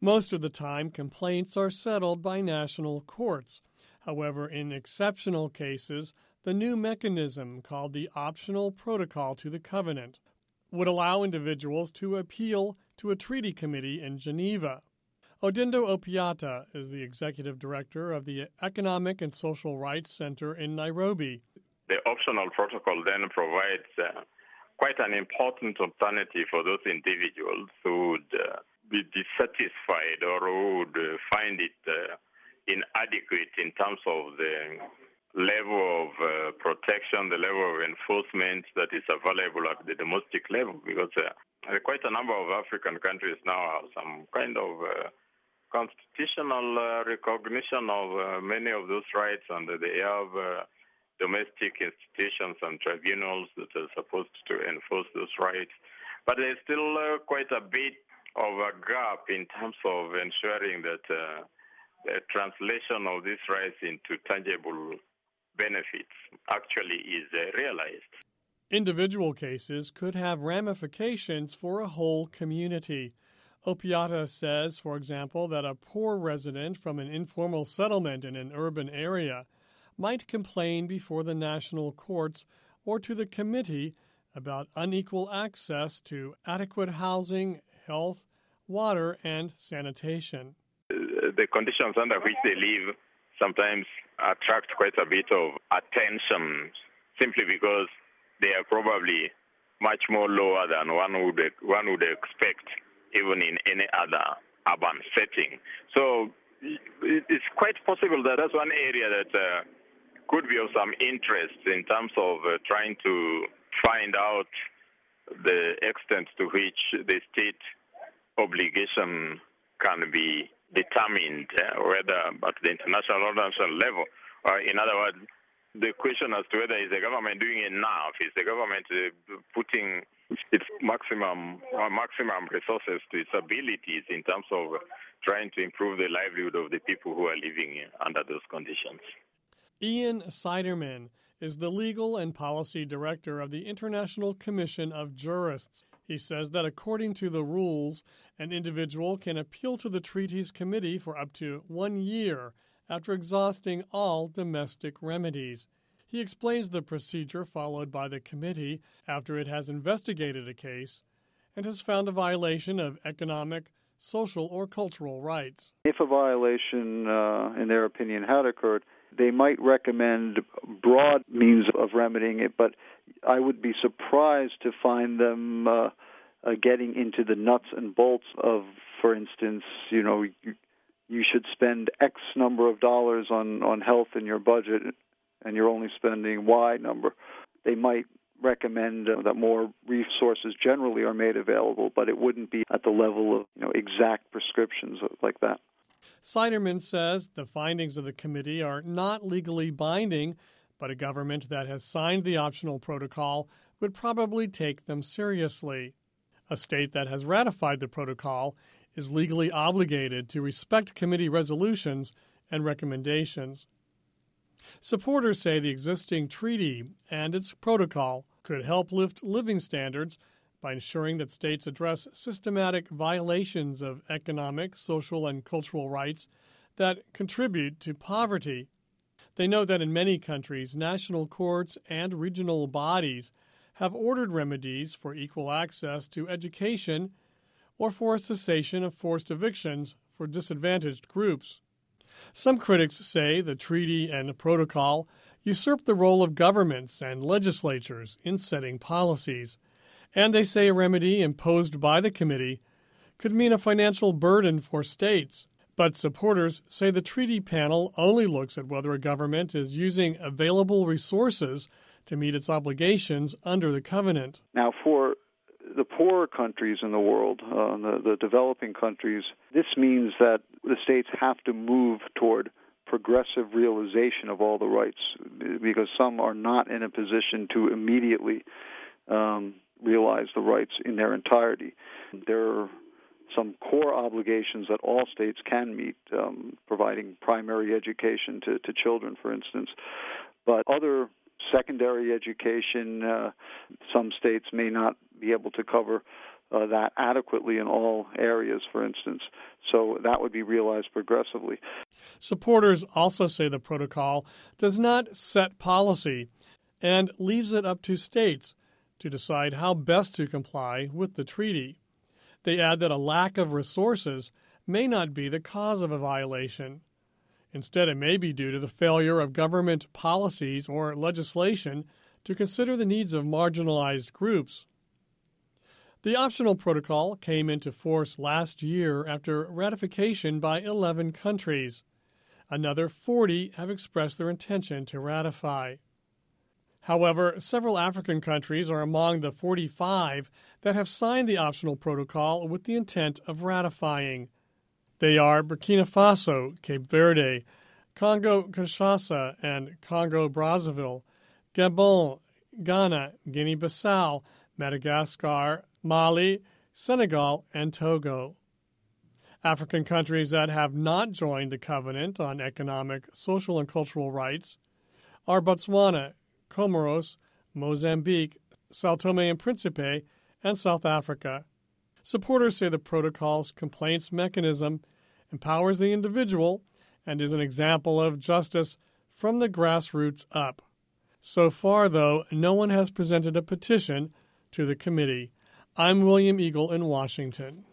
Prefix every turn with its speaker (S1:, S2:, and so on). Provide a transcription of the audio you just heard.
S1: Most of the time, complaints are settled by national courts. However, in exceptional cases, the new mechanism, called the Optional Protocol to the Covenant, would allow individuals to appeal to a treaty committee in Geneva. Odindo Opiata is the executive director of the Economic and Social Rights Center in Nairobi.
S2: The optional protocol then provides quite an important alternative for those individuals who would be dissatisfied or who would find it inadequate in terms of the level of protection, the level of enforcement that is available at the domestic level, because quite a number of African countries now have some kind of constitutional recognition of many of those rights, and they have domestic institutions and tribunals that are supposed to enforce those rights. But there's still quite a bit of a gap in terms of ensuring that the translation of these rights into tangible benefits actually is realized.
S1: Individual cases could have ramifications for a whole community. Opiata says, for example, that a poor resident from an informal settlement in an urban area might complain before the national courts or to the committee about unequal access to adequate housing, health, water, and sanitation.
S2: The conditions under which they live sometimes attract quite a bit of attention simply because they are probably much more lower than one would expect even in any other urban setting. So it's quite possible that that's one area that could be of some interest in terms of trying to find out the extent to which the state obligation can be determined, whether at the international or national level. In other words, the question as to whether is the government doing enough, is the government putting its maximum resources to its abilities in terms of trying to improve the livelihood of the people who are living under those conditions.
S1: Ian Siderman is the legal and policy director of the International Commission of Jurists. He says that according to the rules, an individual can appeal to the treaties committee for up to 1 year after exhausting all domestic remedies. He explains the procedure followed by the committee after it has investigated a case and has found a violation of economic, social, or cultural rights.
S3: If a violation, in their opinion, had occurred, they might recommend broad means of remedying it, but I would be surprised to find them getting into the nuts and bolts of, for instance, you should spend X number of dollars on health in your budget, and you're only spending Y number. They might recommend that more resources generally are made available, but it wouldn't be at the level of exact prescriptions like that.
S1: Siderman says the findings of the committee are not legally binding, but a government that has signed the optional protocol would probably take them seriously. A state that has ratified the protocol is legally obligated to respect committee resolutions and recommendations. Supporters say the existing treaty and its protocol could help lift living standards by ensuring that states address systematic violations of economic, social, and cultural rights that contribute to poverty. They note that in many countries, national courts and regional bodies have ordered remedies for equal access to education or for a cessation of forced evictions for disadvantaged groups. Some critics say the treaty and protocol usurp the role of governments and legislatures in setting policies, and they say a remedy imposed by the committee could mean a financial burden for states. But supporters say the treaty panel only looks at whether a government is using available resources to meet its obligations under the covenant.
S3: Now, for the poorer countries in the world, the developing countries, this means that the states have to move toward progressive realization of all the rights, because some are not in a position to immediately realize the rights in their entirety. There are some core obligations that all states can meet, providing primary education to children, for instance. But other secondary education, some states may not be able to cover. that adequately in all areas, for instance. So that would be realized progressively.
S1: Supporters also say the protocol does not set policy and leaves it up to states to decide how best to comply with the treaty. They add that a lack of resources may not be the cause of a violation. Instead, it may be due to the failure of government policies or legislation to consider the needs of marginalized groups. The optional protocol came into force last year after ratification by 11 countries. Another 40 have expressed their intention to ratify. However, several African countries are among the 45 that have signed the optional protocol with the intent of ratifying. They are Burkina Faso, Cape Verde, Congo-Kinshasa and Congo-Brazzaville, Gabon, Ghana, Guinea-Bissau, Madagascar, Mali, Senegal, and Togo. African countries that have not joined the Covenant on Economic, Social, and Cultural Rights are Botswana, Comoros, Mozambique, São Tomé and Príncipe, and South Africa. Supporters say the protocol's complaints mechanism empowers the individual and is an example of justice from the grassroots up. So far, though, no one has presented a petition to the committee. I'm William Eagle in Washington.